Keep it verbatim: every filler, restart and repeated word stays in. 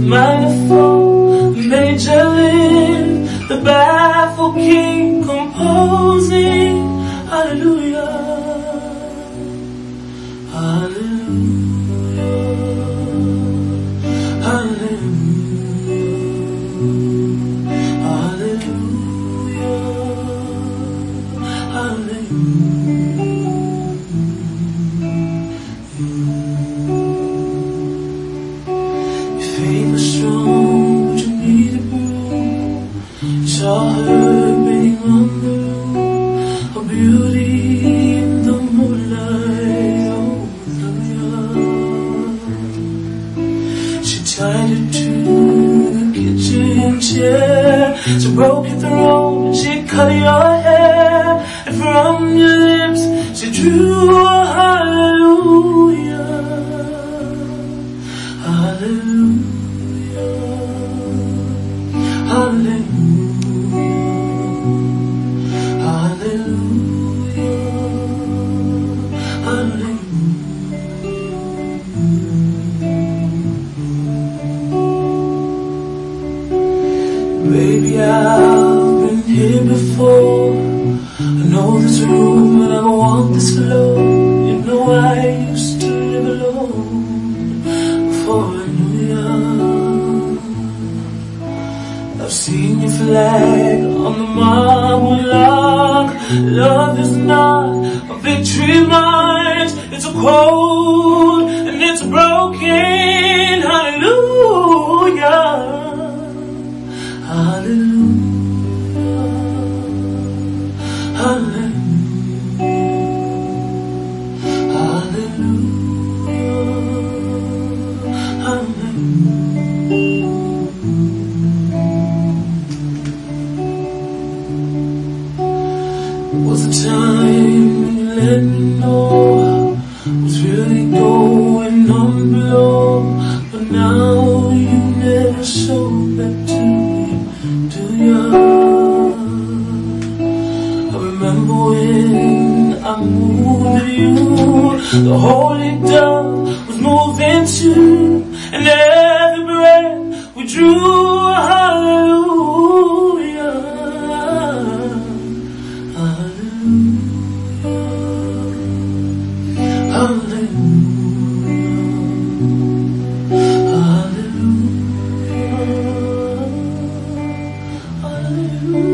Manifold, major lift, the baffled king composing. Hallelujah, hallelujah, hallelujah, hallelujah, hallelujah. Your faith was strong, but you needed room. Saw her being on the room, her beauty in the moonlight. Oh, hallelujah. She tied it to the kitchen chair, she broke your throne and she cut your hair, and from your lips she drew a hallelujah, hallelujah, hallelujah, hallelujah, hallelujah. Baby, I've been here before. I know this room and I've walked this floor. You know I used to live alone before I knew you. I've seen your flag on the marble lock. Love is not a victory march, it's a cold and it's broken. Hallelujah, hallelujah, hallelujah, hallelujah, hallelujah. There was a time when you let me know what's really going on below, but now you never show back to me, do ya? I remember when I moved with you, the holy dove was moving too, and every breath we drew a hallelujah, hallelujah, hallelujah, hallelujah, hallelujah.